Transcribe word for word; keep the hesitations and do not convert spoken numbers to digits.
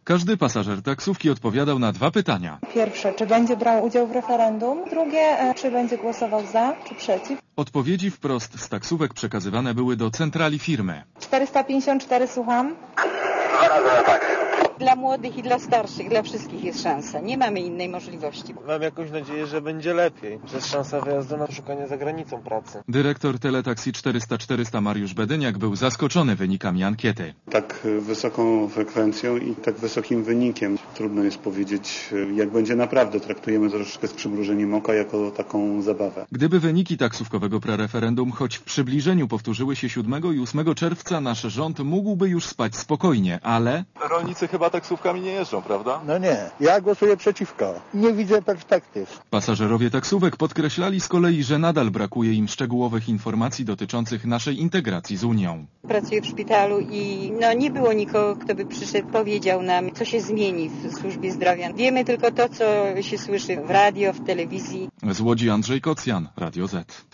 Każdy pasażer taksówki odpowiadał na dwa pytania. Pierwsze, czy będzie brał udział w referendum? Drugie, czy będzie głosował za, czy przeciw? Odpowiedzi wprost z taksówek przekazywane były do centrali firmy. czterysta pięćdziesiąt cztery, słucham. Dwa razy tak. Dla młodych i dla starszych, dla wszystkich jest szansa. Nie mamy innej możliwości. Mam jakąś nadzieję, że będzie lepiej, że jest szansa wyjazdu na szukanie za granicą pracy. Dyrektor Teletaxi czterysta czterysta Mariusz Bedyniak był zaskoczony wynikami ankiety. Tak wysoką frekwencją i tak wysokim wynikiem trudno jest powiedzieć, jak będzie naprawdę. Traktujemy troszeczkę z przymrużeniem oka jako taką zabawę. Gdyby wyniki taksówkowego prereferendum choć w przybliżeniu powtórzyły się siódmego i ósmego czerwca, nasz rząd mógłby już spać spokojnie, ale... Rolnicy chyba taksówkami nie jeżdżą, prawda? No nie, ja głosuję przeciwko. Nie widzę perspektyw. Pasażerowie taksówek podkreślali z kolei, że nadal brakuje im szczegółowych informacji dotyczących naszej integracji z Unią. Pracuję w szpitalu i no nie było nikogo, kto by przyszedł, powiedział nam, co się zmieni w służbie zdrowia. Wiemy tylko to, co się słyszy w radio, w telewizji. Z Łodzi Andrzej Kocjan, Radio Z.